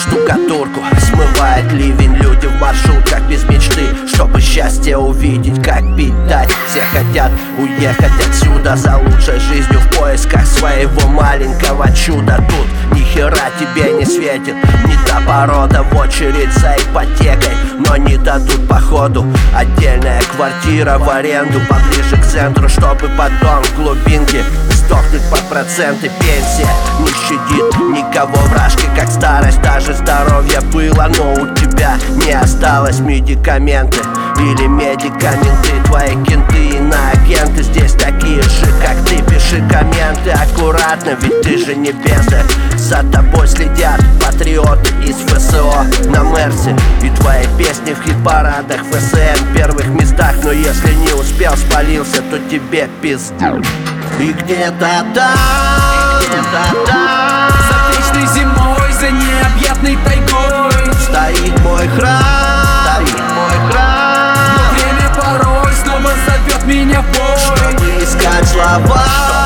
штукатурку. Смывает ливень, люди в маршрутках без мечты, чтобы счастье увидеть, как пить дать. Все хотят уехать отсюда за лучшей жизнью в поисках своего маленького чуда. Тут ни хера тебе не светит, не та порода в очередь за ипотекой, но не дадут походу. Отдельная квартира в аренду поближе к центру, чтобы потом в глубинке сдохнуть под проценты. Пенсия не щадит никого, вражки как старость. Даже здоровье было, но у тебя не осталось. Медикаменты или медикаменты, твои кенты и иноагенты здесь такие же, как ты. Пиши комменты аккуратно, ведь ты же не бездарь. За тобой следят патриоты из ФСО на Мерсе, и твои песни в хит-парадах ФСМ в первых местах. Но если не успел, спалился, то тебе пизда. И где-то там, за вечной зимой, за необъятной тайгой стоит мой храм, но время порой снова зовет меня в бой, чтобы искать слова.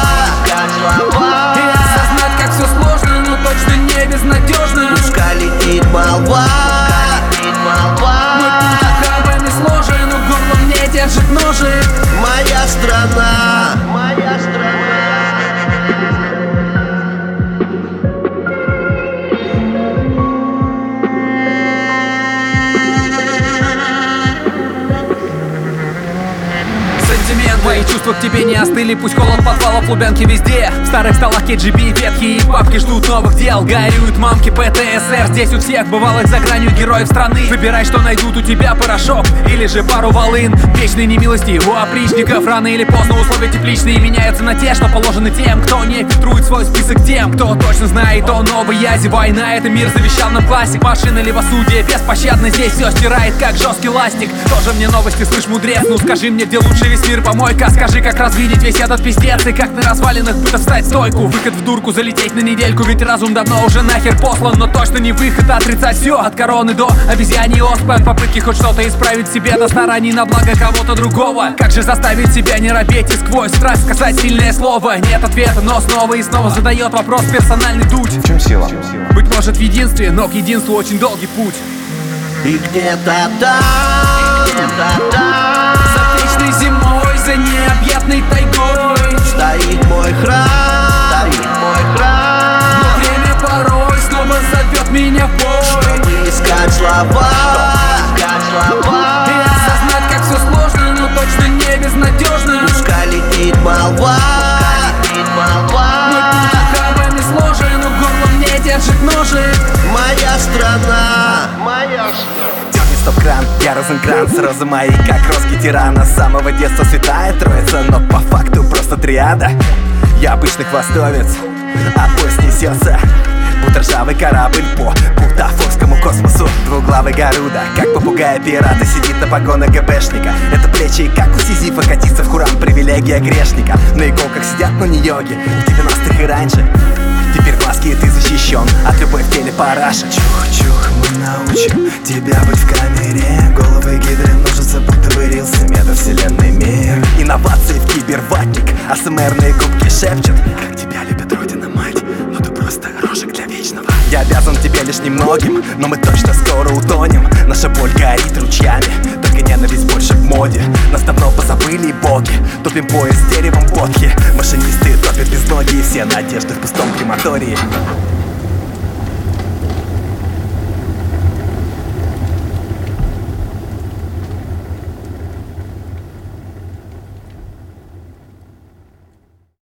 И осознать, как все сложно, но точно не безнадежно. Пускай летит молва. Мой путь ухабами сложен, но горло мне держит ножик. Моя страна, моя страна. Мои чувства к тебе не остыли, пусть холод подвалов, Лубянки везде. В старых столах KGB, ветки и папки ждут новых дел. Горюют мамки ПТСР, здесь у всех бывалых за гранью героев страны. Выбирай, что найдут у тебя, порошок или же пару волын. Вечной немилости у опричников, рано или поздно условия тепличные меняются на те, что положены тем, кто не фильтрует свой список тем, кто точно знает о новой язе. Война — это мир, завещал нам классик. Машина левосудия беспощадно здесь все стирает, как жесткий ластик. Тоже мне новости, слышь, мудрец, ну скажи мне, где лучше весь мир, помойка. Скажи, как развидеть весь этот пиздец, и как на развалинах будто встать стойку. Выход в дурку, залететь на недельку, ведь разум давно уже нахер послан. Но точно не выход, отрицать все, от короны до обезьяний оспы. От попытки хоть что-то исправить в себе до стараний на благо кого-то другого. Как же заставить себя не робеть и сквозь страсть сказать сильное слово? Нет ответа, но снова и снова задает вопрос персональный дуть. В чем сила? Быть может в единстве, но к единству очень долгий путь. И где-то там, за вечной зимой, за необъятной тайгой стоит мой храм, но время порой снова зовет меня в бой, чтобы искать слова. и осознать, как все сложно, но точно не безнадежно. Пускай летит молва. Мой путь ухабами сложен, но горло мне держит ножик. Моя страна, моя страна. Дёрни стоп-кран, я розенкран с розы моей, как розги тирана. С самого детства святая троица, но по факту просто триада. Я обычный хвостовец, а поезд несется, будто ржавый корабль по бутафорскому космосу. Двуглавый Гаруда, как попугай пирата, сидит на погонах ГБшника. Это плечи, как у Сизифа, катиться в хурам, привилегия грешника. На иголках сидят, но не йоги, в 90-х и раньше. Теперь в маске ты защищен от любой в теле параша. Чух-чух, мы научим тебя быть в камере. Головы гидры множатся, будто бы рился метавселенный мир. Инновации в киберватник, АСМРные губки шепчут: как тебя любит родина мать, но ты просто рожек для вечного. Я обязан тебе лишь немногим, но мы точно скоро утонем. Наша боль горит ручьями, только ненависть больше в моде. Нас давно позабыли боги, топим поезд с деревом бодхи. Машинисты топят без ноги, и все надежды в пустом крематории.